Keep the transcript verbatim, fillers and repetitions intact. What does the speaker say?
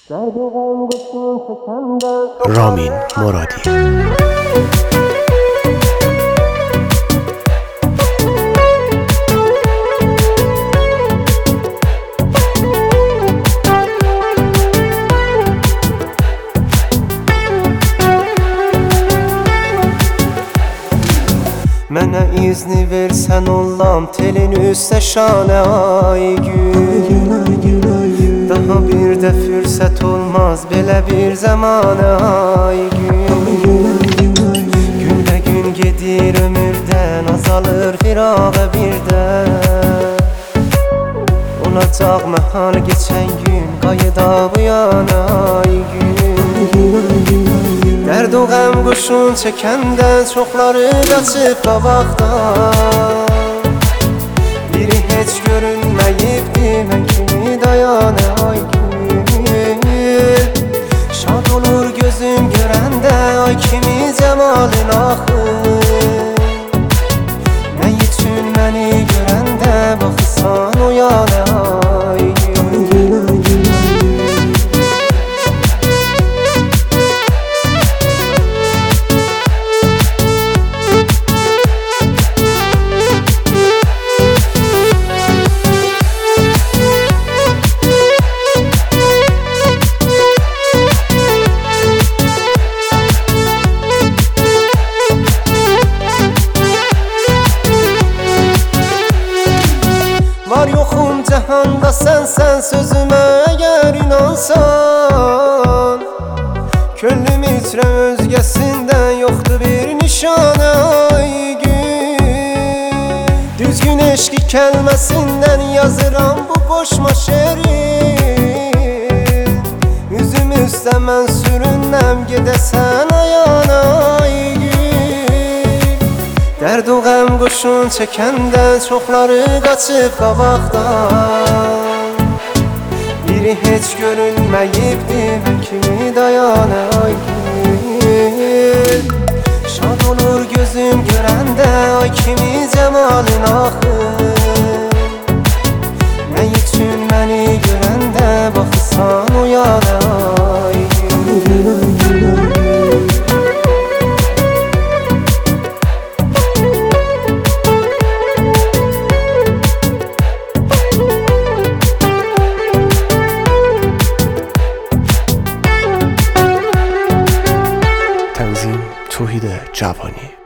رامین مرادی. Mənə izni versən olam telin üstə şanə ay gün. Daha bir də fürsət olmaz belə bir zamanə ay gün. Gündə gün gedir ömürdən, azalır firağı birdən. Olacaq məhal keçən gün, qayıda bu yana ay gün. Dərd o qəm quşun çəkəndən, çoxları qaçıb qabaqdan. Biri heç görünməyibdi, mən kimi dayanə ay gün. Şad olur gözüm görəndə, ay kimi cəmalın axır. Nə üçün məni görəndə, baxırsan o yana ay gün. Var yoxum cəhanda sənsən, sözümə əgər inansan. Könlüm içrə özgəsindən, yoxdur bir nişanə ay gün. Düzgün eşqi kəlməsindən yazıram bu qoşma şeri. Üzüm üstə mən sürünəm, gedəsən ayana ay gün. Dərd o qəm quşun çəkəndən, çoxları qaçıb qabaqdan. Biri heç görünməyibdi, mən kimi dayanə ay gün. Şad olur gözüm görəndə, ay kimi cəmalın axır. Nə üçün məni görəndə, baxırsan o yana ay gün. تنظیم توحید جوانی.